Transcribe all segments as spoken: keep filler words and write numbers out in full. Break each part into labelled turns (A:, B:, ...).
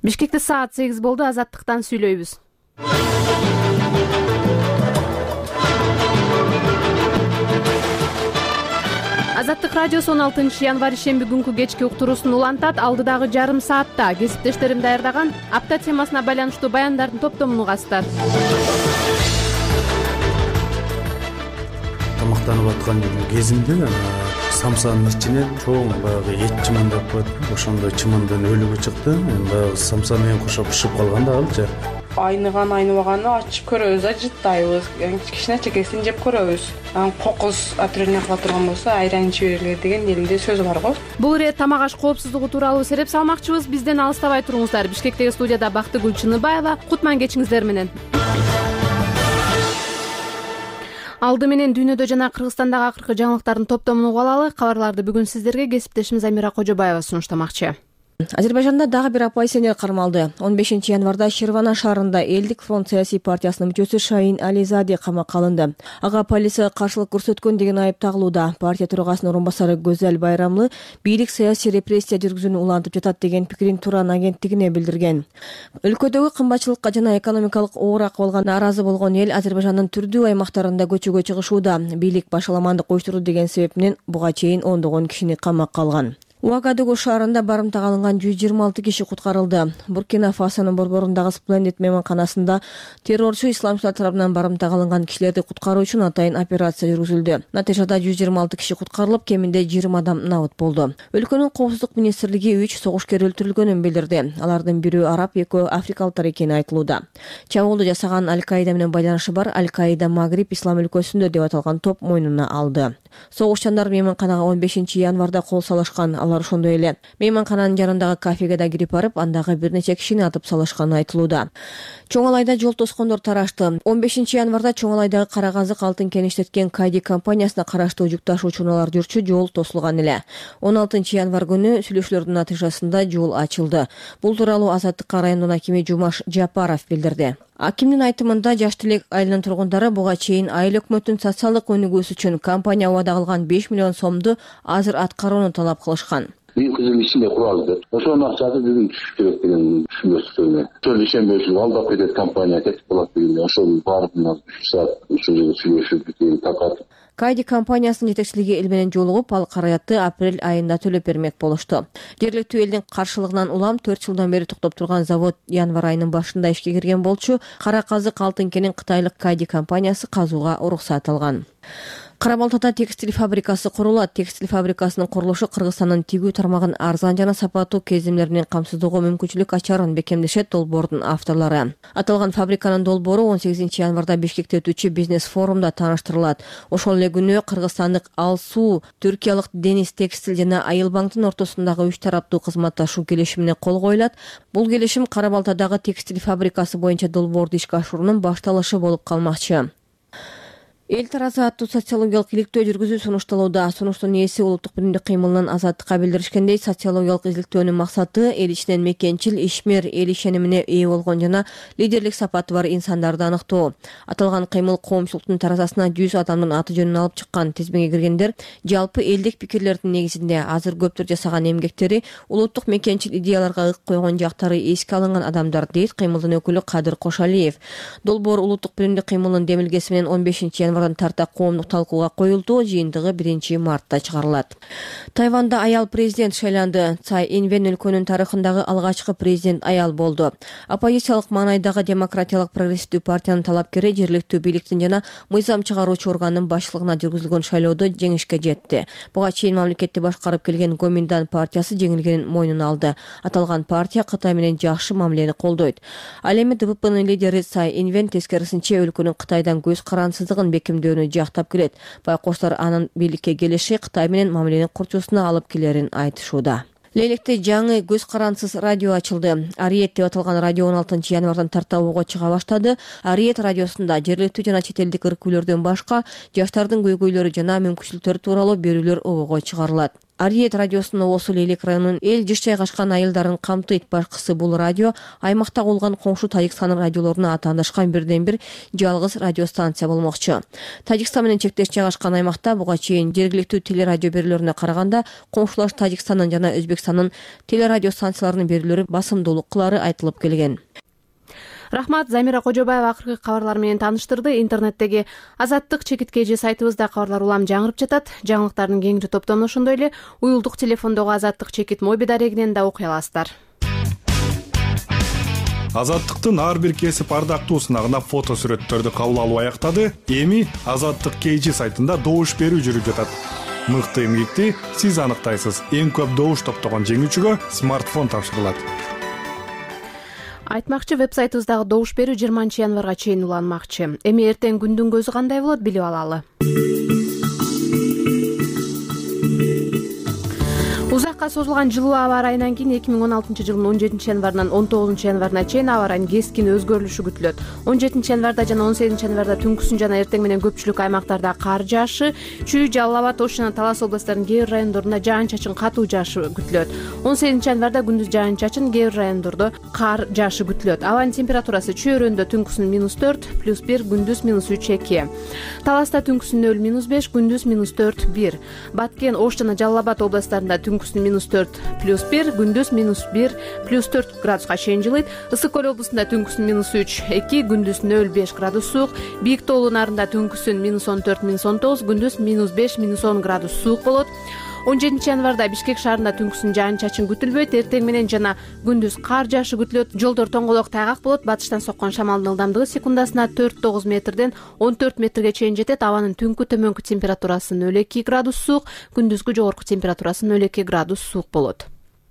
A: Бишкекте саат сегиз болду. Азаттыктан сүйлөйбүз. Азаттык радиосу он алтынчы январь ишемби күнкү кечки уктуруусун улантат. Алдыдагы жарым саатта кесиптештерим даярдаган апта темасына байланыштуу баяндардын топтомун угасыздар.
B: Тамактанып аткан кезимде самсанын ичине чоң баягы эт чымандап коет. Ошондой чымандан өлүгү чыкты. Баягы самса менен кошо бышып калган да алчы.
C: Айныган айныбаганы ачып көрөбүз, ажыттайбыз. Кичине чекесин жеп көрөбүз. Анан кокус отрывне кыла турган болсо айран ичип бергиле деген элде сөз бар го.
A: Бул ирет тамак аш коопсуздугу тууралуу сереп салмакчыбыз. Бизден алыстабай туруңуздар. Бишкектеги студияда Бактыгүл Чыныбаева. Кутман кечиңиздер менен. Алды менен дүйнөдө жана Кыргызстандагы акыркы жаңылыктардын топтомун угуп алалы. Кабарларды бүгүн сиздерге кесиптешimiz Амира Кожобаева сунуштамакчы.
D: Азербайжанда дагы бир оппозиционер кармалды. он бешинчи январда Ширвана шаарында Элдик фронт саясий партиясынын мүчөсү Шайин Ализаде камакка алынды. Ага полицияга каршылык көрсөткөн деген айып тагылууда. Партия төрагасынын орун басары Гөзел Байрамлы бийлик саясий репрессия жүргүзүүнү улантып жатат деген пикирин Туран агенттигине билдирген. Өлкөдөгү кымбатчылыкка жана экономикалык оор акыбалга нааразы болгон эл Азербайжандын түрдүү аймактарында көчөгө чыгышууда. Бийлик башаламандык коюштурду деген себеп менен буга чейин ондогон кишини камакка алган. Уагадугу шаарында барымтага алынган жүз жыйырма алты киши куткарылды. Буркина Фасонун борборундагы Splendid мейманканасында террорчу исламчылар тарабынан барымтага алынган кишилерди куткаруу үчүн атайын операция жүргүзүлдү. Натыйжада жүз жыйырма алты киши куткарылып, кеминде жыйырма адам набыт болду. Өлкөнүн коопсуздук министрлиги үч согушкер өлтүрүлгөнүн билдирди. Алардын бирөө араб, экөө африкалыктар экени айтылууда. Чабуулду жасаган Аль-Каида менен байланышы бар Аль-Каида Магриб ислам өлкөсүндө деп аталган топ мойнуна алды. Согушчандар мейманканага он бешинчи январда кол салышкан. Ошондой эле мейманкананын жанындагы кафеге да кирип барып, андагы бир нече кишини атып салышканы айтылууда. Чоңалайда жол тоскондор тарашты. он бешинчи январда Чоңалайдагы Карагазык алтын кен иштеткен Кайди компаниясына караштуу жүк ташуучу унаалар жүрчү жол тосулган эле. он алтынчы январь күнү сүйлөшүүлөрдүн натыйжасында жол ачылды. Бул тууралуу Азаттыкка райондун акими Жумаш Жапаров билдирди. Акимдин айтымында жаш тилек айылынын тургундары буга чейин айыл өкмөттүн социалдык өнүгүүсү үчүн компания убада кылган беш миллион сомду азыр аткарууну талап кылышкан.
E: Бир кызым ичинде куралды. Ошонун акчасы бүгүн түшүп керек деген түшүнбөстүгүнө. Ошол ишенбей үчүн алдап кетет компания кетип калат деген. Ошол баардыгына үч саат ушул жерде сүйлөшүп битип такат.
D: Кайди компаниясынын жетекчилиги эл менен жолугуп, ал каражатты апрель айында төлөп бермек болушту. Жергиликтүү элдин каршылыгынан улам төрт жылдан бери токтоп турган завод январь айынын башында ишке кирген болчу. Кара казык алтын кенин кытайлык Кайди компаниясы казууга уруксат алган. Кара Балтада текстиль фабрикасы курулат. Текстиль фабрикасынын курулушу Кыргызстандын тигүү тармагын арзан жана сапаттуу кезимлеринен камсыздоого мүмкүнчүлүк ачарын бекемдешет долбоордун авторлору. Аталган фабриканын долбоору он сегизинчи январда Бишкекте өтүүчү бизнес форумда тааныштырылат. Ошол эле күнү кыргызстандык Алсуу, түркиялык Дениз текстиль жана Айыл банктын ортосундагы үч тараптуу кызматташуу келишимине кол коюлат. Бул келишим Кара Балтадагы текстиль фабрикасы боюнча долбоорду ишке ашыруунун башталышы болуп калмакчы. Эл таразы аттуу социологиялык иликтөө жүргүзүү сунушталууда. Сунуштун ээси улуттук биримдик кыймылынын Азаттыкка билдиришкендей, социологиялык изилтөөнүн максаты эл ичинен мекенчил, ишмер, эл ишенимине ээ болгон жана лидерлик сапаты бар инсандарды аныктоо. Аталган кыймыл коомчулуктун таразасына жүз адамдын аты жөнүн алып чыккан. Тизмеге киргендер жалпы элдик пикирлердин негизинде азыр көптөр жасаган эмгектери, улуттук мекенчил идеяларга ык койгон жактары эске алынган адамдар, дейт кыймылдын өкүлү Кадыр Кошалиев. Долбоор улуттук биримдик кыймылынын демилгеси менен он бешинчи январь тарта коомдук талкууга коюлду. Жыйындыгы биринчи мартта чыгарылат. Тайванда аял президент шайланды. Цай Инвен өлкөнүн тарыхындагы алгачкы президент аял болду. Оппозициялык маанайдагы демократиялык прогрессивдүү партиянын талапкери жергиликтүү бийликтин жана мыйзам чыгаруучу органдын башчылыгына жүргүзүлгөн шайлоодо жеңишке жетти. Буга чейин мамлекетти башкарып келген Гоминдан партиясы жеңилгенин мойнуна алды. Аталган партия Кытай менен жакшы мамилени колдойт. Ал эми Д П П'нын лидери Цай Инвен тескерисинче өлкөнүн Кытайдан көз карансыздыгын бекемдөөнү жактап келет. Байкоштор анын бийликке келиши Кытай менен мамилени курчуусуна алып келерин айтышууда. Лейлекте жаңы көз карансыз радио ачылды. Ариет деп аталган радио он алтынчы январдан тарта ого чыга баштады. Ариет радиосунда жергиликтүү жана чет элдик ыркөөлөрдөн башка жаштардын көйгөйлөрү жана мүмкүнчүлүктөрү тууралуу берүүлөр ого чыгарылат. Ариет радиосунун Осул Элек районунун эл жыш жайгашкан айылдарын камтыйт. Башкысы бул радио аймакта болгон коңшу Тажикстандын радиолоруна атаандашкан бирден бир жалгыз радиостанция болмокчу. Тажикстан менен чектеш жайгашкан аймакта буга чейин жергиликтүү телерадио берүүлөрүнө караганда коңшулаш Тажикстандын жана Өзбекстандын телерадио станцияларынын берүүлөрү басымдуулук кылары айтылып келген.
A: Рахмат, Замира Кожобаева акыркы кабарлар менен тааныштырды. Интернеттеги Азаттык чекиткежи сайтыбызда кабарлар улам жаңырып жатат. Жаңылыктардын кеңири топтомун ошондой эле уюлдук телефондогу Азаттык чекит моби дарегинен да окуй аласыздар.
F: Азаттыктын ар бир кесип ардактуу сынагына фото сүрөттөрдү кабыл алуу аяктады. Эми Азаттык кейжи сайтында добуш берүү жүрүп жатат. Мыкты эмгекти сиз аныктайсыз. Эң көп добуш топтогон жеңүүчүгө смартфон тапшырылат.
A: Айтмакчы, веб-сайтыбыздагы добуш берүү жыйырманчы январга чейин уланмакчы. Эми эртең күндүн көзү кандай болот, билип алалы. Узакка созулган жылуу аба ырайынан кийин эки миң он алтынчы жылдын он жетинчи январынан он тогузунчу январына чейин аба ырайынын кескин өзгөрүлүшү күтүлөт. он жетинчи январда жана он сегизинчи январда түнкүсүн жана эртең менен көпчүлүк аймактарда кар жаашы, Чүй, Жалал Абад, Ош жана Талас областтарынын кээ бир райондорунда жаан-чачын катуу жаашы күтүлөт. он сегизинчи январда күндүз жаан-чачын, кээ бир райондордо кар жаашы күтүлөт. Абанын температурасы Чүй өрөөндө түнкүсүн минус төрт, плюс бир, күндүз минус үч, эки. Таласта түнкүсүн нөл, минус беш, күндүз минус төрт, бир. Баткен, Ош жана Жалал Абад областтарында түнкүсүн минус төрт, плюс бир, күндүз минус бир, плюс төрт градуска чейин жылыйт. Ысык көл облусунда түнкүсүн минус үч, эки, күндүз нөл, беш градус суук. Бийик тоолуу нарында түнкүсүн минус он төрт, минус он тогуз, күндүз минус беш, минус он градус суук болот. он жетинчи январда Бишкек шаарында түнкүсүн жаан-чачын күтүлбөйт. Эртең менен жана күндүз кар жаашы күтүлөт. Жолдор тоңголок тайгак болот. Батыштан соккон шамалдын ылдамдыгы секундасына төрт тогуз метрден он төрт метрге чейин жетет. Абанын түнкү төмөнкү температурасы нөл эки градус суук, күндүзгү жогорку температурасы нөл эки градус суук болот.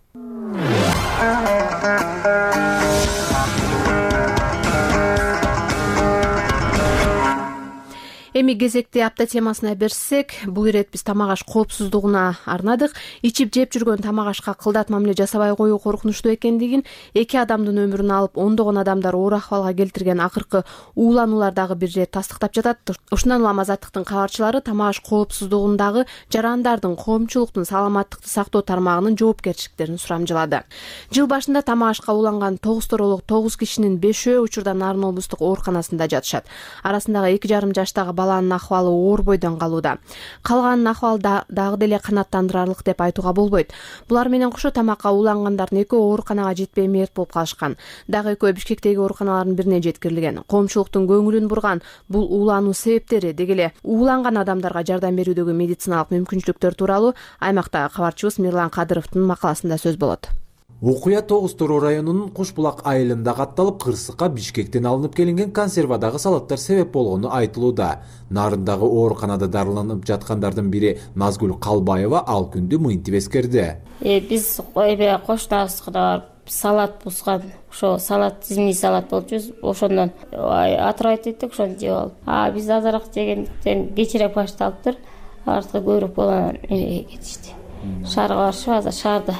A: Эми кезекти апта темасына берсек, бул ирет биз тамак аш коопсуздугуна арнадык. Ичип жеп жүргөн тамак ашка кылдат мамиле жасабай коюу коркунучтуу экендигин, эки адамдын өмүрүн алып, ондогон адамдар оор акыбалга келтирген акыркы уулануулар дагы бир жер тастыктап жатат. Ушундан улам Азаттыктын кабарчылары тамак аш коопсуздугундагы жарандардын, коомчулуктун саламаттыкты сактоо тармагынын жоопкерчиликтерин сурамжылады. Жыл башында тамак ашка ууланган тогуз торолук тогуз кишинин бешөө учурда Нарын облустук ооруканасында жатышат. Арасындагы эки жарым жаштагы баланын акыбалы оор бойдон калууда. Калганын акыбалы дагы деле канааттандырарлык деп айтууга болбойт. Булар менен кошо тамакка уулангандардын экөө ооруканага жетпей мерт болуп калышкан. Дагы экөө Бишкектеги ооруканалардын бирине жеткирилген. Коомчулуктун көңүлүн бурган бул уулануу себептери, деги эле ууланган адамдарга жардам берүүдөгү медициналык мүмкүнчүлүктөр тууралуу аймактагы кабарчыбыз Мирлан Кадыровдун макаласында сөз болот.
G: Окуя тогуз тороо районунун Кушбулак айылында катталып, кырсыкка Бишкектен алынып келинген консервадагы салаттар себеп болгону айтылууда. Нарындагы ооруканада дарыланып жаткандардын бири Назгүл Калбаева ал күндү мынтип эскерди.
H: Э биз кошунабызга барып салат бузган, ошо салат зимний салат болчу, ошондон атырайт эттик, ошону жеп алып. А биз азыраак жегендиктен кечирээк башталыптыр. Артка көбүрөөк болгон эмеге кетишти. Шаарга барышып, азыр шаарда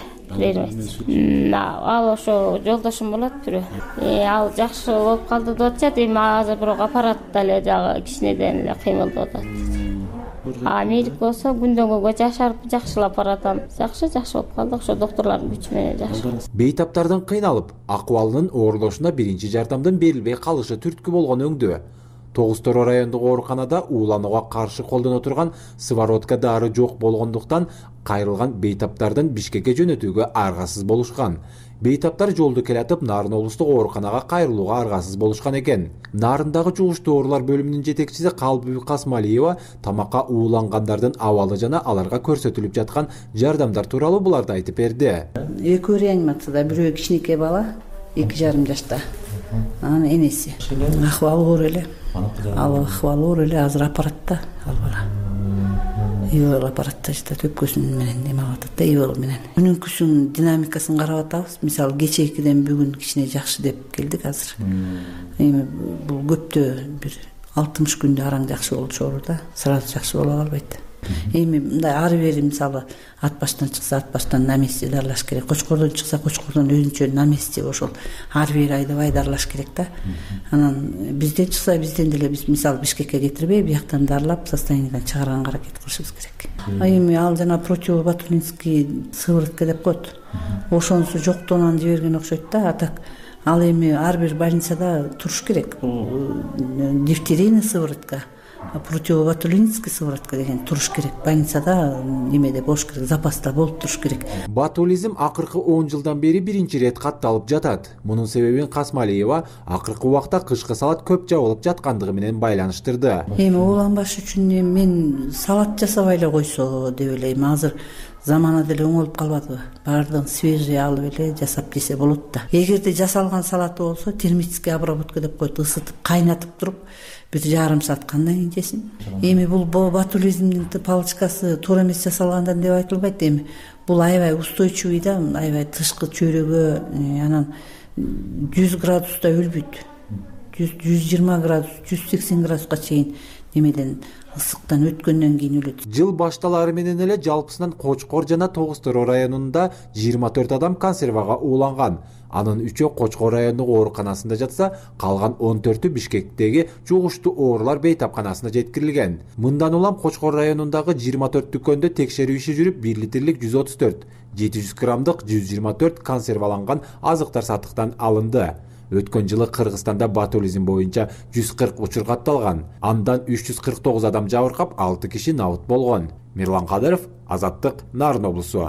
H: ал ошо жолдошум болот бирөө. Э ал жакшы болуп калды деп атышат. Эми азыр бирок аппарат деле жагы кичинеден эле кыймылдап атат. А мейилик болсо күндөн күнгө жашарып жакшылап баратам. Жакшы жакшы болуп калдык, ошо доктурлардын күчү менен жакшы.
G: Бейтаптардан кыйналып, акыбалынын оорулошуна биринчи жардамдын берилбей калышы түрткү болгон өңдө. тогуз тороо райондук ооруканада ууланууга каршы колдоно турган сыворотка дары жок болгондуктан кайрылган бейтаптардын Бишкекке жөнөтүүгө аргасыз болушкан. Бейтаптар жолду келатып Нарын облустук ооруканага кайрылууга аргасыз болушкан экен. Нарындагы жугуштуу оорулар бөлүмүнүн жетекчиси Калбү Касмалиева тамакка уулангандардын абалы жана аларга көрсөтүлүп жаткан жардамдар тууралуу буларды айтып берди.
I: Экөө реанимацияда, бирөө кичинекей бала, эки жарым жашта. Анын энеси. Акыбалы оор эле. Ал акыбалы оор эле, азыр аппаратта ал бала. Ивол аппаратта жатат, өпкөсүн менен эме алып атат да, ивол менен. Күнүнкүсүн динамикасын карап атабыз. Мисалы кечээкиден бүгүн кичине жакшы деп келдик азыр. Эми бул көптө бир алтымыш күндө араң жакшы болчу оор да, сразу жакшы боло албайт. эми мындай ары бери мисалы ат баштан чыкса ат баштан наместье дарылаш керек, кочкордон чыкса кочкордон өзүнчө наместье ошол ар бир айдабай дарылаш керек да. Анан бизден чыкса бизден деле биз мисалы Бишкекке кетирбей бияктан дарылап состояниедан чыгарганга аракет кылышыбыз керек. Эми ал жана противоботулинский сыворотка деп коет. Ошонусу жоктон жиберген окшойт да. А так ал эми ар бир больницада туруш керек. Бул дифтерийный сыворотка, противоботулинский сыворотка деген туруш керек. Больницада эмеде болуш керек, запаста болуп туруш керек.
G: Ботулизм акыркы он жылдан бери биринчи ирет катталып жатат. Мунун себебин Касмалиева акыркы убакта кышкы салат көп жабылып жаткандыгы менен байланыштырды.
I: Эми ууланбаш үчүн мен салат жасабай эле койсо деп элейм. Азыр замана деле оңолуп калбадыбы? Баардыгын свежий алып эле жасап жесе болот да. Эгерде жасалган салаты болсо термический обработка деп коет, ысытып, кайнатып туруп бир жарым саат кандан кийин жесин. Эми бул ботулизмдин палочкасы туура эмес жасалгандан деп айтылбайт. Эми бул аябай устойчивый да, аябай тышкы чөйрөгө, анан жүз градуста өлбөйт. жүз жыйырма градус, жүз сексен градуска чейин немеден ысыктан өткөндөн кийин өлөт.
G: Жыл башталары менен эле жалпысынан Кочкор жана Тогуз Тороо районунда жыйырма төрт адам консервага ууланган. Анын үчөө Кочкор райондук ооруканасында жатса, калган он төртү Бишкектеги жугуштуу оорулар бейтапканасына жеткирилген. Мындан улам Кочкор районундагы жыйырма төрт дүкөндө текшерүү иши жүрүп, бир литрлик жүз отуз төрт, жети жүз граммдык жүз жыйырма төрт консерваланган азыктар сатыктан алынды. Өткөн жылы Кыргызстанда ботулизм боюнча жүз кырк учур катталган. Андан үч жүз кырк тогуз адам жабыркап, алты киши набыт болгон. Мирлан Кадыров, Азаттык, Нарын облусу.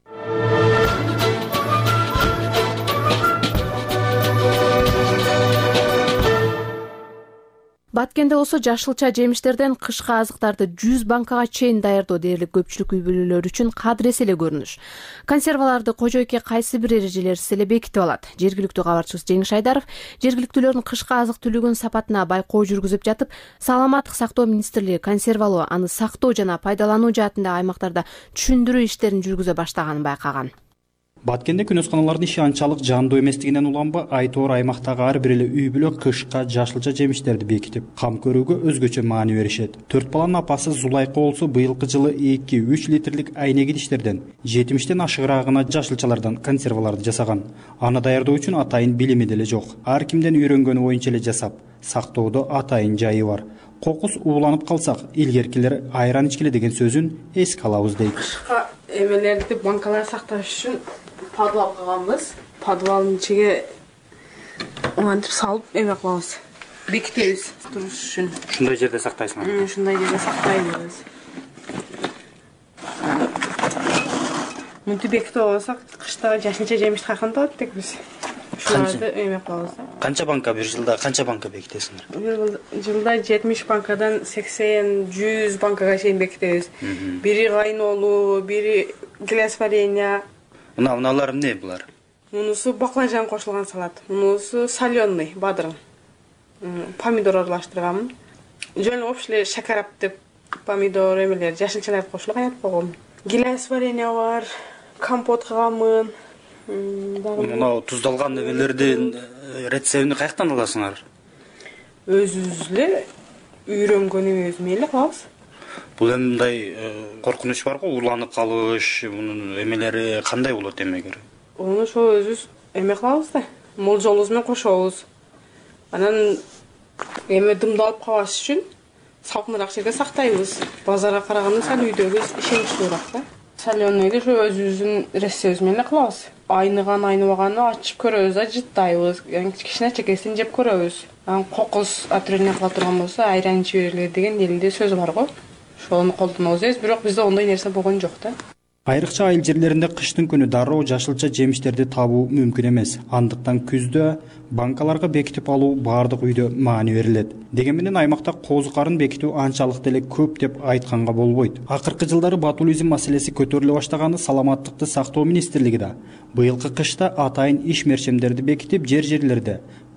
A: Баткенде болсо жашылча жемиштерден кышкы азыктарды жүз банкага чейин даярдоо дээрлик көпчүлүк үй бүлөлөр үчүн кадырес эле көрүнүш. Консерваларды кожойке кайсы бир эрежелерсиз эле бекитип алат. Жергиликтүү кабарчыбыз Жеңиш Айдаров жергиликтүүлөрдүн кышкы азык түлүгүнүн сапатына байкоо жүргүзүп жатып, Саламаттык сактоо министрлиги консервалоо, аны сактоо жана пайдалануу жаатындагы аймактарда түшүндүрүү иштерин жүргүзө баштаганын байкаган.
J: Баткенде күнөсканалардын иши анчалык жандуу эместигинен уланба, айтоор аймактагы ар бир эле үй бүлө кышка жашылча жемиштерди бекитип, кам көрүүгө өзгөчө маани беришет. Төрт баланын апасы Зулайка болсо быйылкы жылы эки үч литрлик айнек идиштерден жетимиштен ашыгыраагына жашылчалардан консерваларды жасаган. Аны даярдоо үчүн атайын билими деле жок. Ар кимден үйрөнгөнү боюнча эле жасап, сактоодо атайын жайы бар. Кокус ууланып калсак, илгеркилер айран ичкиле деген сөзүн эске алабыз дейт.
C: Эмелерди банкалар сакташ үчүн подвал кылганбыз. Подвалдын ичиге антип салып эме кылабыз. Бекитебиз туруш үчүн.
J: Ушундай жерде сактайсыңар?
C: Ушундай жерде сактайбыз. Мынтип бекитип алсак, кышта жашылча жемиш кайканда болот дейбиз. Ушуларды эме кылабыз.
J: Канча банка бир жылда канча банка бекитесиңер?
C: Бир жылда жетимиш банкадан сексен жүз банкага чейин бекитебиз. Бири кайнолуу, бири гиляс варенье.
J: Мына мыналар эмне булар?
C: Мунусу баклажан кошулган салат. Мунусу соленый, бадырын. Помидор аралаштырганмын. Жөн общий эле шакарап деп помидор эмелер, жашылчалар кошулуп кайнатып койгом. Гиляс варенье бар, компот кылганмын.
J: Мына туздалган эмелердин рецептин каяктан аласыңар?
C: Өзүбүз эле үйрөнгөн эмебиз менен эле кылабыз.
J: Бул эми мындай коркунуч барго, ууланып калыш, мунун эмелери кандай болот эмегер?
C: Ону ошо өзүбүз эме кылабыз да, молжолубуз менен кошобуз. Анан эме дымдалып калбаш үчүн салкыныраак жерде сактайбыз. Базарга караганда сал үйдөгүбүз ишеничтүүрөөк да. Соленыйды ошо өзүбүздүн рецептибиз менен кылабыз. Айныган, айныбаганы ачып көрөбүз, ажыттайбыз. Кичине чекесин жеп көрөбүз. Анан кокус отрывание кыла турган болсо айран жиберилет деген элде сөз бар го. Ошону колдонобуз эбиз, бирок бизде ондой нерсе болгон жок да.
J: Айрыкча айыл жерлеринде кыштын күнү дароо жашылча жемиштерди табуу мүмкүн эмес. Андыктан күздө банкаларга бекитип алуу баардык үйдө маани берилет. Деген менен аймакта козу карын бекитүү анчалык деле көп деп айтканга болбойт. Акыркы жылдары ботулизм маселеси көтөрүлө баштаганы Саламаттыкты сактоо министрлиги да быйылкы кышта атайын иш мерчемдерди бекитип, жер жерлерде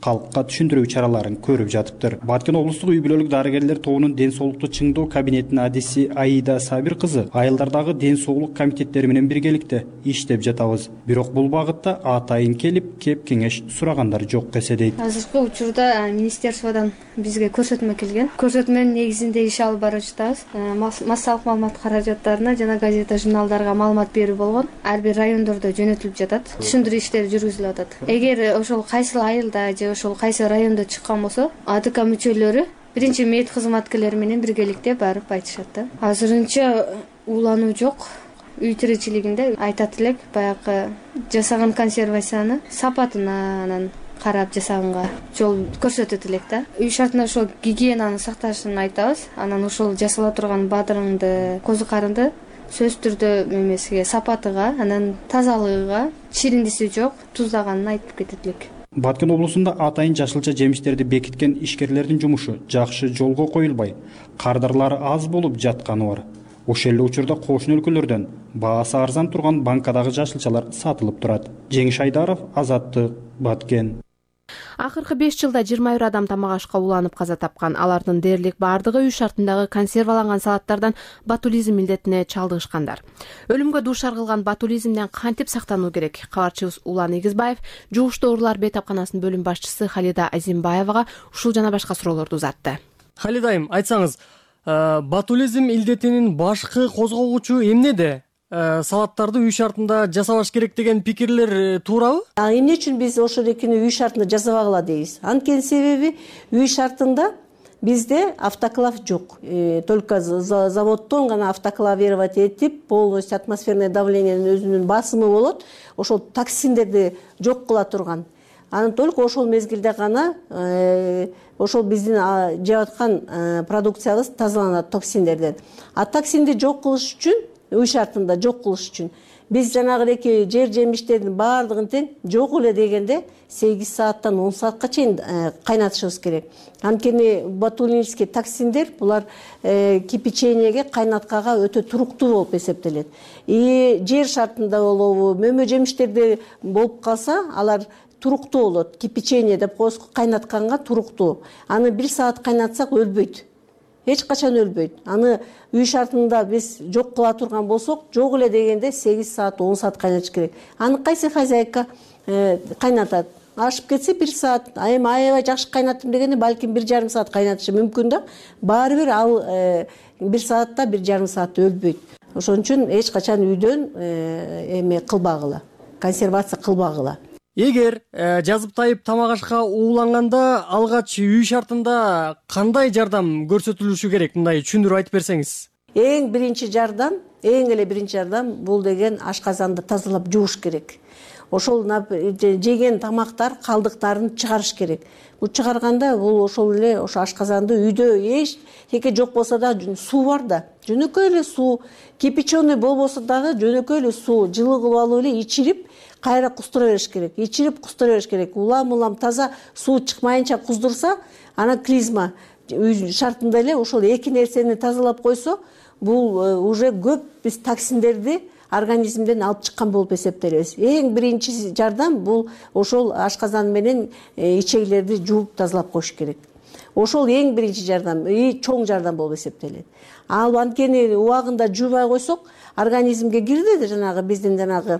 J: калкка түшүндүрүү чараларын көрүп жатыптыр. Баткен облустук үй бүлөлүк дарыгерлер тобунун ден соолукту чыңдоо кабинетинин адиси Аида Сабир кызы айылдардагы ден соолук комитеттери менен биргеликте иштеп жатабыз. Бирок бул багытта атайын келип кеп кеңеш сурагандар жок десе дейт.
K: Азыркы учурда министерстводон бизге көрсөтмө келген. Көрсөтмөнүн негизинде иш алып барып жатабыз. Массалык маалымат каражаттарына жана газета журналдарга маалымат берүү болгон. Ар бир райондордо жөнөтүлүп жатат. Түшүндүрүү иштери жүргүзүлүп атат. Эгер ошол кайсы айылда же ошол кайсы райондо чыккан болсо, АТК мүчөлөрү биринчи мед кызматкерлери менен биргеликте барып айтышат да. Азырынча уулануу жок. Үй тиричилигинде айтат элек, баягы жасаган консервацияны сапатына анан карап жасаганга жол көрсөтөт элек да. Үй шартында ошол гигиенаны сакташын айтабыз. Анан ошол жасала турган бадырыңды, козу карынды сөзсүз түрдө эмесиге, сапатыга, анан тазалыгыга, чириндиси жок, туздаганын айтып кетет элек.
J: Баткен облусунда атайын жашылча жемиштерди бекиткен ишкерлердин жумушу жакшы жолго коюлбай, кардарлары аз болуп жатканы бар. Ошол эле учурда кошуна өлкөлөрдөн баасы арзан турган банкадагы жашылчалар сатылып турат. Жеңиш Айдаров, Азаттык, Баткен.
A: Акыркы беш жылда жыйырма бир адам тамак ашка уланып каза тапкан. Алардын дээрлик бардыгы үй шартындагы консерваланган салаттардан ботулизм илдетине чалдыгышкандар. Өлүмгө дуушар кылган ботулизмден кантип сактануу керек? Кабарчыбыз Улан Игизбаев жугуштуу оорулар бейтапканасынын бөлүм башчысы Халида Азимбаевага ушул жана башка суроолорду узатты.
L: Халидайым, айтсаңыз, ботулизм илдетинин башкы козгогучу эмнеде? Салаттарды үй шартында жасабаш керек деген пикирлер туурабы?
M: Эмне үчүн биз ошол экини үй шартында жасабагыла дейбиз? Анткени себеби үй шартында бизде автоклав жок. Только заводдон гана автоклавировать этип, полностью атмосферное давлениенин өзүнүн басымы болот. Ошол токсиндерди жок кыла турган. Анан только ошол мезгилде гана ошол биздин жеп аткан продукциябыз тазаланат токсиндерден. А токсинди жок кылыш үчүн, үй шартында жок кылыш үчүн биз жанагыдеки жер жемиштердин баардыгын тең жок эле дегенде сегиз сааттан он саатка чейин кайнатышыбыз керек. Анткени ботулинический токсиндер булар кипячениеге, кайнаткага өтө туруктуу болуп эсептелет. И жер шартында болобу, мөмө жемиштерде болуп калса, алар туруктуу болот. Кипячение деп коебуз, кайнатканга туруктуу. Аны бир саат кайнатсак өлбөйт. Эч качан өлбөйт. Аны үй шартында биз жок кыла турган болсок, жок эле дегенде сегиз саат, он саат кайнатыш керек. Аны кайсы хозяйка кайнатат? Ашып кетсе бир саат, а эми аябай жакшы кайнаттым дегенде балким бир жарым саат кайнатышы мүмкүн да. Баары бир ал бир саатта бир жарым саат өлбөйт. Ошон үчүн эч качан үйдөн эме кылбагыла, консервация кылбагыла.
L: Эгер жазып тайып тамак ашка ууланганда алгач үй шартында кандай жардам көрсөтүлүшү керек? Мындай түшүндүрүп айтып берсеңиз.
M: Эң биринчи жардам, эң эле биринчи жардам бул деген ашказанды тазалап жууш керек. Ошол жеген тамактар калдыктарын чыгарыш керек. Бул чыгарганда бул ошол эле ошо ашказанды үйдө эч теке жок болсо да суу бар да. Жөнөкөй эле суу, кипяченый болбосо дагы жөнөкөй эле суу жылы кылып алып эле ичирип кайра куздура бериш керек. Ичирип куздура бериш керек. Улам-улам таза суу чыкмайынча куздурса, ана клизма үй шартында эле ошол эки нерсени тазалап койсо, бул уже көп биз токсиндерди организмден алып чыккан болуп эсептелебиз. Эң биринчи жардам бул ошол ашказан менен ичегилерди жууп тазалап коюш керек. Ошол эң биринчи жардам, и чоң жардам болуп эсептелет. Ал анткени убагында жуубай койсок, организмге кирди жанагы биздин жанагы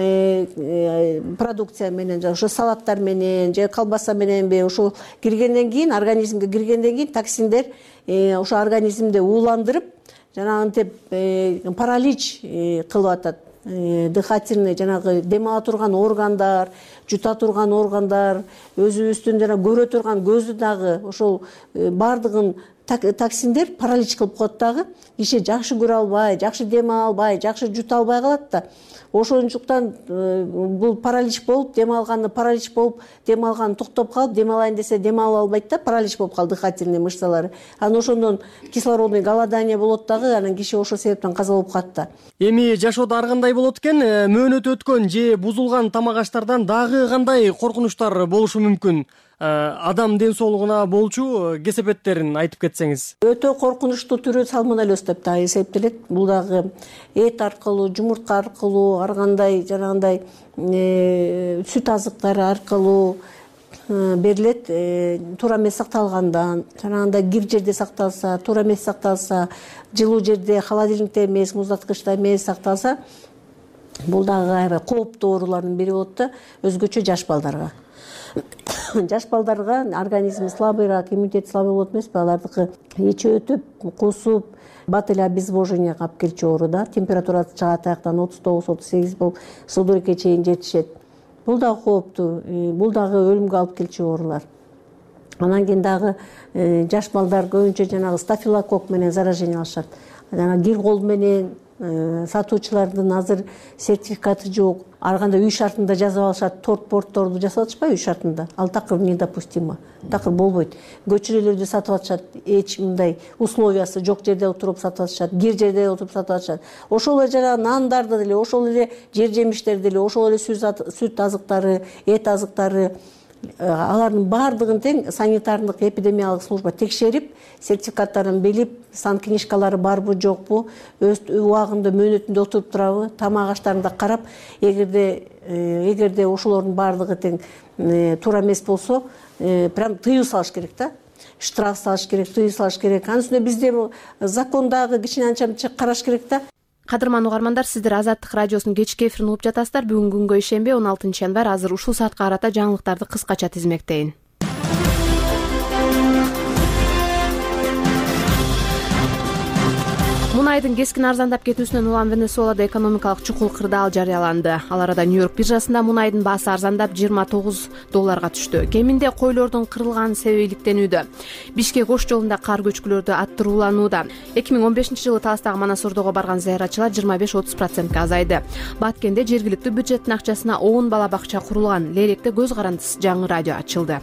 M: продукция менен, ошо салаттар менен же колбаса мененби ошол киргенден кийин, организмге киргенден кийин токсиндер ошо организмди ууландырып, жанагынтип паралич кылып атат. Дыхательный жанагы дем ала турган органдар, жута турган органдар, өзүбүздүн жана көрө турган көздү дагы ошол бардыгын токсиндер паралич кылып коет дагы. Киши жакшы көрө албай, жакшы дем ала албай, жакшы жута албай калат да. Ошончуктан бул паралич болуп, дем алганы паралич болуп, дем алганы токтоп калып, дем алайын десе дем ала албайт да, паралич болуп калды дыхательный мышцалары. Анан ошондон кислородный голодание болот дагы, анан киши ошол себептен каза болуп калат да.
L: Эми жашоодо ар кандай болот экен? Мөөнөт өткөн же бузулган тамак аштардан дагы кандай коркунучтар болушу мүмкүн? Адам ден соолугуна болчу кесепеттерин айтып кетсеңиз.
M: Өтө коркунучтуу түрү сальмонеллез деп да эсептелет. Бул дагы эт аркылуу, жумуртка аркылуу, ар кандай жанагындай сүт азыктары аркылуу, берилет туура эмес сакталгандан, жанагындай кир жерде сакталса, туура эмес сакталса, жылуу жерде, холодильникте эмес, муздаткычта эмес сакталса, бул дагы аябай кооптуу оорулардын бири болот да, өзгөчө жаш балдарга. Жаш балдарга организми слабыйраак, иммунитет слабый болот эмеспи, алардыкы ичи өтүп, кусуп, бат эле обезвоживание алып келчү оору да, температурасы чыгат таяктан отуз тогуз отуз сегиз болуп, судорогке чейин жетишет. Бул дагы кооптуу, бул дагы өлүмгө алып келчү оорулар. Анан кийин дагы жаш балдар көбүнчө жанагы стафилококк менен заражение алышат. Жана кир кол менен сатуучулардын азыр сертификаты жок. Ар кандай үй шартында жазып алышат, торт портторду жасап атышпайбы үй шартында. Ал такыр недопустимо. Такыр болбойт. Көчөлөрдү сатып атышат, эч мындай условиясы жок жерде отуруп сатып атышат, кир жерде отуруп сатып атышат. Ошол эле жанагы нандарды деле, ошол эле жер жемиштерди деле, ошол эле сүт азыктары, эт азыктары, алардын баардыгын тең санитардык эпидемиялык служба текшерип, сертификаттарын билип, сан книжкалары барбы жокпу, өз убагында мөөнөтүндө отуруп турабы, тамак аштарын да карап, эгерде эгерде ошолордун баардыгы тең туура эмес болсо, прям тыюу салыш керек да. Штраф салыш керек, тыюу салыш керек. Анын үстүнө бизде закондагы кичине анча караш керек да.
A: Кадырман угармандар, сиздер Азаттык радиосунун кечки эфирин угуп жатасыздар. Бүгүнкү күнгө ишенбей, он алтынчы январь, азыр ушул саатка карата жаңылыктарды кыскача тизмектейин. Мунайдын кескин арзандап кетүүсүнөн улам Венесуэлада экономикалык чукул кырдаал жарыяланды. Ал арада Нью-Йорк биржасында мунайдын баасы арзандап жыйырма тогуз долларга түштү. Кеминде койлордун кырылганы себептенүүдө. Бишкек ош жолунда кар көчкүлөрдү аттырууланууда. эки миң он бешинчи жылы Таластагы Манас-Ордого барган зыяратчылар жыйырма беш отуз процентке азайды. Баткенде жергиликтүү бюджеттин акчасына он бала бакча курулган. Леректе көз карандысыз жаңы радио ачылды.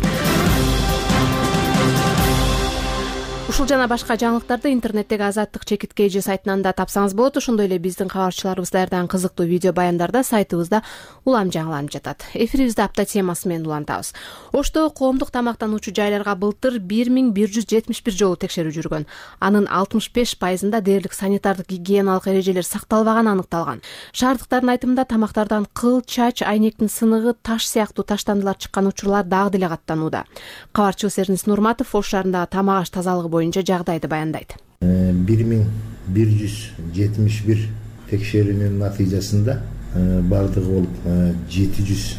A: Ушул жана башка жаңылыктарды интернеттеги Азаттык чекит кей жи сайтынан да тапсаңыз болот. Ошондой эле биздин кабарчыларыбыз даярдаган кызыктуу видео баяндарда сайтыбызда улам жаңыланып жатат. Эфирибизде апта темасы менен улантабыз. Ошто коомдук тамактануучу жайларга былтыр бир миң бир жүз жетимиш бир жолу текшерүү жүргөн. Анын алтымыш беш пайызында дээрлик санитардык гигиеналык эрежелер сакталбаганы аныкталган. Шаардыктардын айтымында тамактардан кыл, чач, айнектин сыныгы, таш сыяктуу таштандылар чыккан учурлар дагы деле каттанууда. Кабарчыбыз Эрнис Нурматов Ош шаарындагы тамак аш тазалыгы боюнча жагдайды баяндайт.
N: бир миң бир жүз жетимиш бир текшерүүнүн натыйжасында бардыгы болуп жети жүз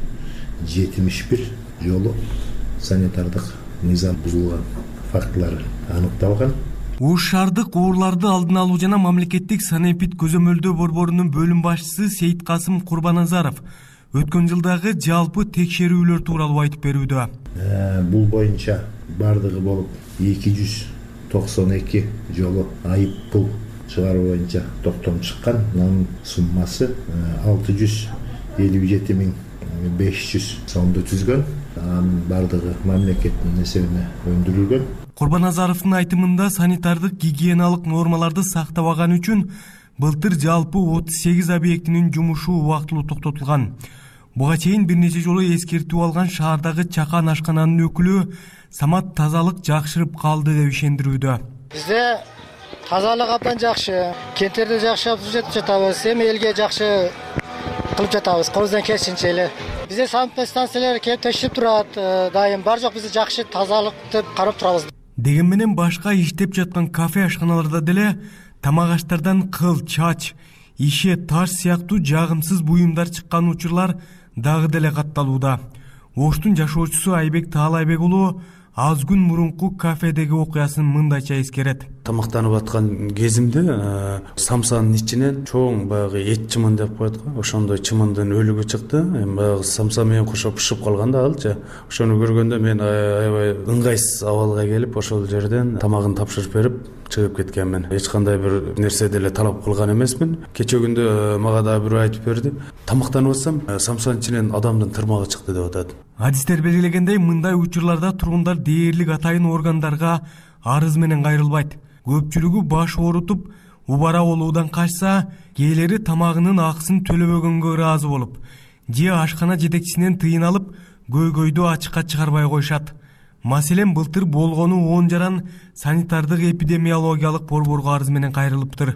N: жетимиш бир жолу санитардык мыйзам бузулган фактылар аныкталган.
O: Ош шаардык ооруларды алдын алуу жана мамлекеттик санэпид көзөмөлдөө борборунун бөлүм башчысы Сейиткасым Курбаназаров өткөн жылдагы жалпы текшерүүлөр тууралуу айтып берүүдө.
N: Бул боюнча бардыгы болуп эки жүз токсон эки жолу айып пул чыгаруу боюнча токтом чыккан. Анын суммасы алты жүз элүү жети миң беш жүз сомду түзгөн. Анын бардыгы мамлекеттин эсебине өндүрүлгөн.
O: Курбаназаровдун айтымында санитардык гигиеналык нормаларды сактабаган үчүн былтыр жалпы отуз сегиз объектинин жумушу убактылуу токтотулган. Буга чейин бир нече жолу эскертүү алган шаардагы чакан ашкананын өкүлү Самат тазалык жакшырып калды деп ишендирүүдө.
P: Бизде тазалык абдан жакшы, кенттерди жакшы түзөтүп жатабыз, эми элге жакшы кылып жатабыз, колубуздан келишинче эле. Бизде санэпидстанциялар келип текшерип турат, дайым бар жок бизде жакшы тазалыкты карап турабыз.
O: Деген менен башка иштеп жаткан кафе ашканаларда деле тамак аштардан кыл, чач, ише, таш сыяктуу жагымсыз буюмдар чыккан учурлар дагы деле катталууда. Оштун жашоочусу Айбек Таалайбек уулу аз күн мурунку кафедеги окуясын мындайча эскерет.
B: Тамактанып аткан кезимде самсанын ичинен чоң баягы эт чымын деп коет го. Ошондой чымындын өлүгү чыкты. Эми баягы самса менен кошо бышып калган да алчы. Ошону көргөндө мен аябай ыңгайсыз абалга келип, ошол жерден тамагын тапшырып берип чыгып кеткенмин. Эч кандай бир нерсе деле талап кылган эмесмин. Кече күндө мага дагы бирөө айтып берди. Тамактанып атсам, самсанын ичинен адамдын тырмагы чыкты деп атат.
O: Адистер белгилегендей, мындай учурларда тургундар дээрлик атайын органдарга арыз менен кайрылбайт. Көпчүлүгү баш оорутуп, убара болуудан качса, кээлери тамагынын акысын төлөбөгөнгө ыраазы болуп, же ашкана жетекчисинен тыйын алып, көйгөйдү ачыкка чыгарбай коюшат. Маселен, былтыр болгону он жаран санитардык эпидемиологиялык борборго арыз менен кайрылыптыр.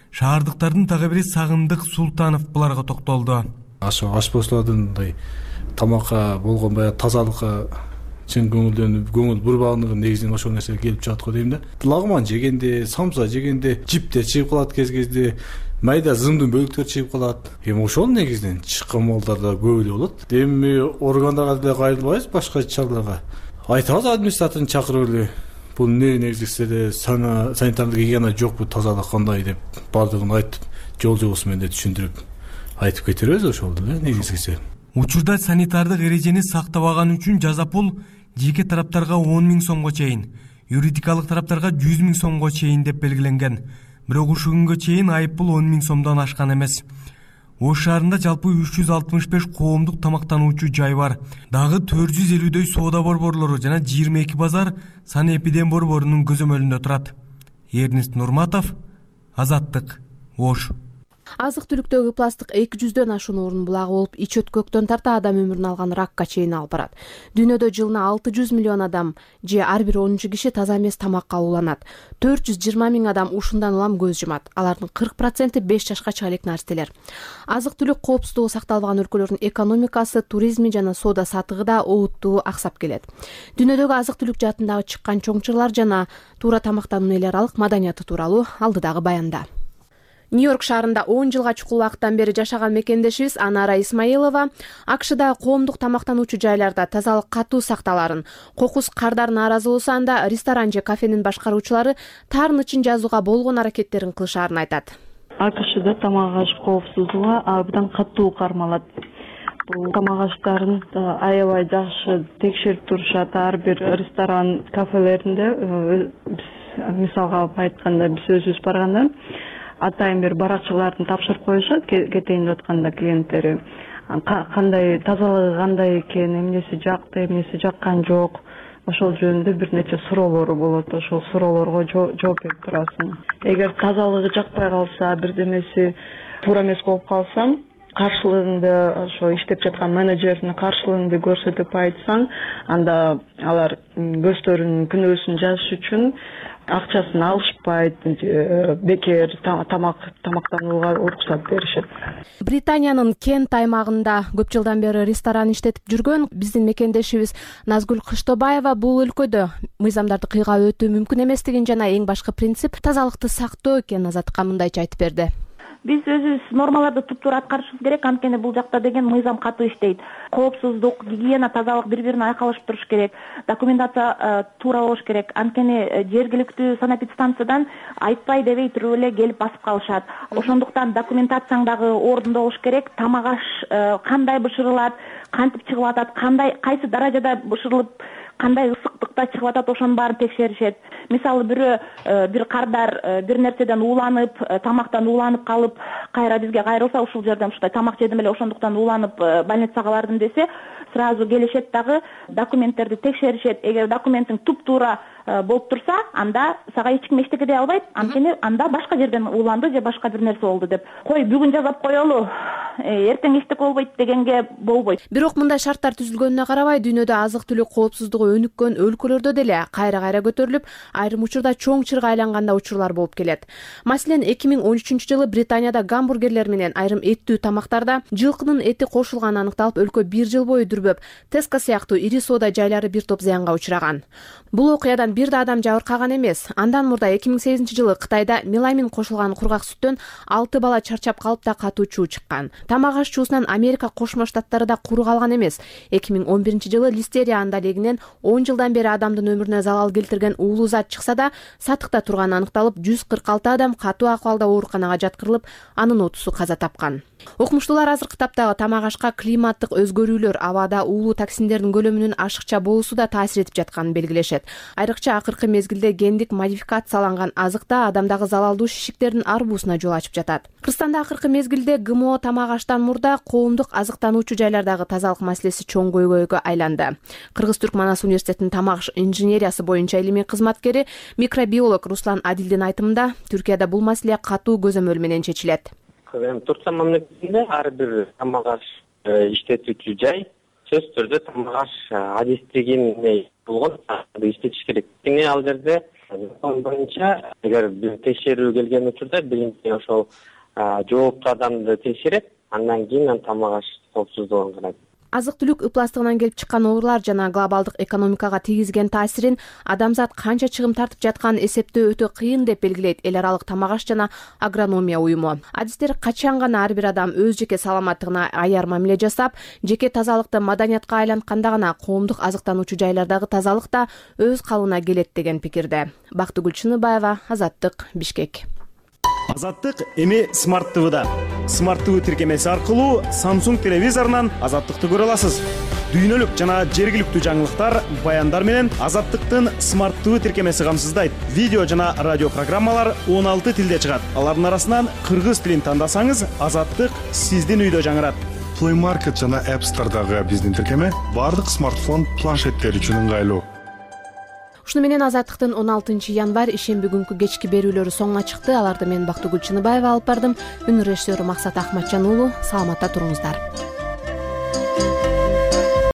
O: Шаардыктардын дагы бири Сагындык Султанов буларга токтолду.
Q: Ошо аш посулардын тамакка болгон баягы тазалыкка чын көңүлдөнүп көңүл бурбагындыгы негизинен ошол нерсе келип чыгат го дейм да. Лагман жегенде, самса жегенде жиптер чыгып калат, кез кезде майда зымдын бөлүктөр чыгып калат. Эми ошол негизинен чыккан малдарда көп эле болот. Эми органдарга деле кайрылбайбыз, башка чараларга. Айтабыз администрацияны чакырып эле бул эмне негизде санитардык гигиена жокпу, тазалык кандай деп бардыгын айтып, жол жобосу менен түшүндүрүп айтып кетербиз ошол эле негизгиси.
O: Учурда санитардык эрежени сактабаган үчүн жаза пул жеке тараптарга он миң сомго чейин, юридикалык тараптарга жүз миң сомго чейин деп белгиленген. Бирок ушул күнгө чейин айыппул он миң сомдон ашкан эмес. Ош шаарында жалпы үч жүз алтымыш беш коомдук тамактануучу жай бар. Дагы төрт жүз элүүдөй соода борборлору жана жыйырма эки базар санэпидем борборунун көзөмөлүндө турат. Эрнест Нурматов, Азаттык, Ош.
A: Азык-түлүктөгү пластик эки жүздөн ашуун орун булагы болуп, ич өткөктөн тарта адам өмүрүн алган ракка чейин алып барат. Дүйнөдө жылына алты жүз миллион адам же ар бир онунчу киши таза эмес тамакка уланат. төрт жүз жыйырма миң адам ушундан улам көз жумат. Алардын кырк проценти беш жашка чыга элек нарселер. Азык-түлүк коопсуздугу сакталбаган өлкөлөрдүн экономикасы, туризми жана соода сатыгы да олуттуу аксап келет. Дүйнөдөгү азык-түлүк жаатындагы чыккан чоң-чырлар жана туура тамактануунун эл аралык маданияты тууралуу алдыдагы баянда. Нью-Йорк шаарында он жылга чукул убакыттан бери жашаган мекендешибиз Анара Исмаилова АКШда коомдук тамактануучу жайларда тазалык катуу сакталарын, кокус кардар нааразы болсо анда ресторан же кафенин башкаруучулары тарын үчүн жазууга болгон аракеттерин кылышаарын айтат.
R: АКШда тамак аш коопсуздугу абдан катуу кармалат. Бул тамак аштарын аябай жакшы текшерип турушат. Ар бир ресторан, кафелеринде мисалга алып айтканда биз өзүбүз барганда атайын бир баракчылардын тапшырып коюшат кетейин деп атканда клиенттери кандай тазалыгы кандай экен, эмнеси жакты, эмнеси жаккан жок, ошол жөнүндө бир нече суроолору болот. Ошол суроолорго жооп берип турасың. Эгер тазалыгы жакпай калса, бирдемеси туура эмес болуп калса, каршылыгыңды ошо иштеп жаткан менеджерине каршылыгыңды көрсөтүп айтсаң, анда алар көздөрүнүн күнөөсүн жазыш үчүн акчасын алышпайт, бекер тамак тамактанууга уруксат беришет.
A: Британиянын Кент аймагында көп жылдан бери ресторан иштетип жүргөн биздин мекендешибиз Назгүл Кыштобаева бул өлкөдө мыйзамдарды кыйгап өтүү мүмкүн эместигин жана эң башкы принцип тазалыкты сактоо экенин Азаттыкка мындайча айтып берди.
S: Биз өзүбүз нормаларды туптуура аткарышыбыз керек, анткени бул жакта деген мыйзам катуу иштейт. Коопсуздук, гигиена, тазалык бири-бирине айкалышып туруш керек. Документация туура болуш керек. Анткени жергиликтүү санэпидстанциядан айтпай дебей туруп эле келип басып калышат. Ошондуктан документацияң дагы ордунда болуш керек. Тамак аш кандай бышырылат, кантип чыгып атат, кандай кайсы даражада бышырылып, кандай ысыктыкта чыгып атат, ошонун баарын текшеришет. Мисалы бирөө бир кардар бир нерседен ууланып, тамактан ууланып калып, кайра бизге кайрылса, ушул жерден ушундай тамак жедим эле, ошондуктан ууланып больницага бардым десе, сразу келишет дагы документтерди текшеришет. Эгер документиң туп-туура болуп турса, анда сага эч ким эчтеке дей албайт. Анткени анда башка жерден ууланды же башка бир нерсе болду деп. Кой бүгүн жазап коелу, эртең эчтеке болбойт дегенге болбойт.
A: Бирок мындай шарттар түзүлгөнүнө карабай, дүйнөдө азык-түлүк коопсуздугу өнүккөн өлкөлөрдө деле кайра-кайра көтөрүлүп, айрым учурда чоң чырга айланганда учурлар болуп келет. Маселен, эки миң он үчүнчү жылы Британияда гамбургерлер менен айрым эттүү тамактарда жылкынын эти кошулганы аныкталып, өлкө бир жыл бою дүрбөп, Теска сыяктуу ири соода жайлары бир топ зыянга учураган. Бул окуядан бир да адам жабыркаган эмес. Андан мурда эки миң сегизинчи жылы Кытайда меламин кошулган кургак сүттөн алты бала чарчап калып да катуу чуу чыккан. Тамак аш чуусунан Америка Кошмо Штаттары да куру калган эмес. эки миң он биринчи жылы листерия андалегинен он жылдан бери адамдын өмүрүнө залал келтирген уулуу зат чыкса да, сатыкта турганы аныкталып, жүз кырк алты адам катуу акыбалда ооруканага жаткырылып, анын отузу каза тапкан. Окумуштуулар азыркы таптагы тамак ашка климаттык өзгөрүүлөр, абада уулуу токсиндердин көлөмүнүн ашыкча болуусу да таасир этип жатканын белгилешет. Айрыкча акыркы мезгилде гендик модификацияланган азыкта адамдагы залалдуу шишиктердин арбуусуна жол ачып жатат. Кыргызстанда акыркы мезгилде ГМО тамак аштан мурда коомдук азыктануучу жайлардагы тазалык маселеси чоң көйгөйгө айланды. Кыргыз-Түрк Манас университетинин тамак инженериясы боюнча илимий кызматкери, микробиолог Руслан Адилдин айтымында, Түркияда бул маселе катуу көзөмөл менен чечилет.
T: Туркстан мамлекетинде ар бир тамак аш иштетүүчү жай сөзсүз түрдө тамак аш адистигин болгон иштетиш керек. Эми ал жерде закон боюнча эгер бир текшерүү келген учурда биринчи ошол жооптуу адамды текшерет, андан кийин тамак аш коопсуздугун карайт.
A: азык түлүк ыпластыгынан келип чыккан оорулар жана глобалдык экономикага тийгизген таасирин адамзат канча чыгым тартып жатканын эсептөө өтө кыйын деп белгилейт эл аралык тамак аш жана агрономия уюму. Адистер качан гана ар бир адам өз жеке саламаттыгына аяр мамиле жасап, жеке тазалыкты маданиятка айлантканда гана коомдук азыктануучу жайлардагы тазалык да өз калыбына келет деген пикирде. Бактыгүл Чыныбаева, Азаттык, Бишкек.
U: Азаттык эми Смарт ТВда. Смарт ТВ тиркемеси аркылуу Samsung телевизорунан Азаттыкты көрө аласыз. Дүйнөлүк жана жергиликтүү жаңылыктар, баяндар менен Азаттыктын Смарт ТВ тиркемеси камсыздайт. Видео жана радио программалар он алты тилде чыгат. Алардын арасынан кыргыз тилин тандасаңыз, Азаттык сиздин үйдө жаңырат.
F: Play Market жана App Store'дагы биздин тиркеме бардык смартфон, планшеттер үчүн ыңгайлуу.
A: Ушуну менен Азаттыктын он алтынчы январь ишемби күнкү кечки берүүлөрү соңуна чыкты. Аларды мен Бактыгүл Чыныбаева алып бардым. Үн режиссеру Максат Ахматжан уулу. Саламатта туруңуздар.